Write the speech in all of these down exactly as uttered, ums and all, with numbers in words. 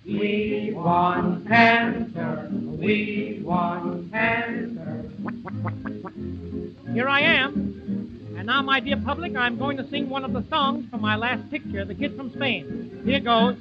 We want answer. We want answer. Here I am. And now, my dear public, I'm going to sing one of the songs from my last picture, The Kid from Spain. Here goes.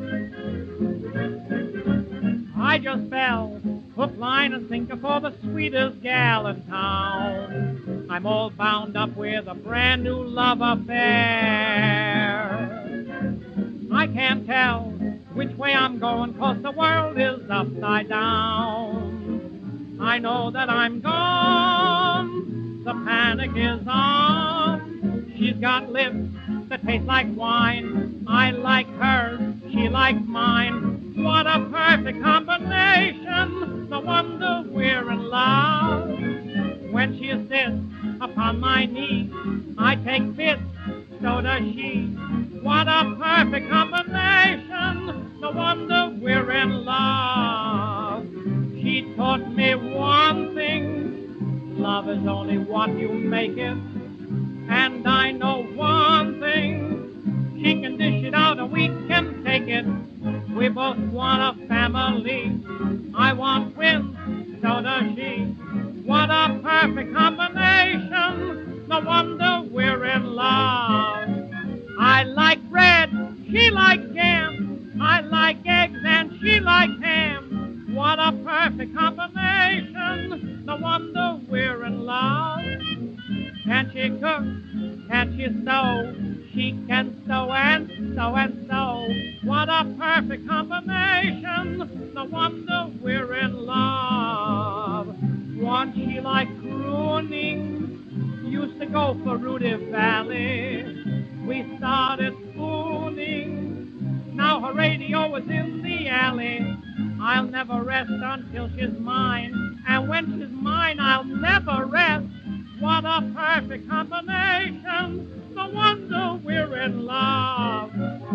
I just fell, hook, line, and sinker for the sweetest gal in town. I'm all bound up with a brand new love affair. I can't tell which way I'm going, 'cause the world is upside down. I know that I'm gone, the panic is on. She's got lips that taste like wine. I like hers, she likes mine. What a perfect combination, no wonder we're in love. When she sits upon my knee, I take fits, so does she. What a perfect combination, no wonder we're in love. She taught me one thing, love is only what you make it. And I know one thing, she can dish it out and we can take it. We both want a family. I want twins, so does she. What a perfect combination, no wonder we're in love. I like bread, she likes jam. I like eggs and she likes ham. What a perfect combination, no wonder we're in love. Can she cook? Can she sew? She can sew and sew and sew. What a perfect combination, no wonder we're in love. Once she liked crooning, used to go for Rudy Valley. We started spooning, now her radio is in the alley. I'll never rest until she's mine, and when she's mine, I'll never rest. What a perfect combination, no wonder we're in love.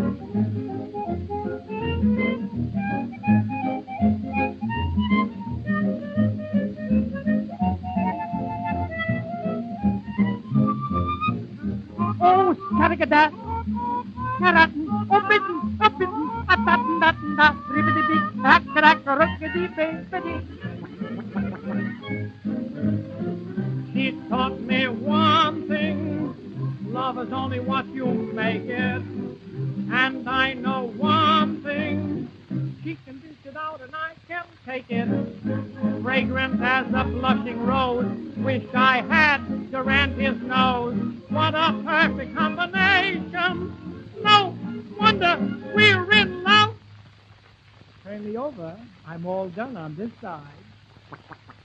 Oh, scaragada, karatin, obitin, obitin, atatin, datin, da, ribbidi, hakkarak, rockety, baby. She taught me one thing, love is only what you make it. And I know one thing, she can dish it out and I can take it. Fragrant as a blushing rose, wish I had Durante's nose. What a perfect combination, no wonder we're in love. Turn me over, I'm all done on this side.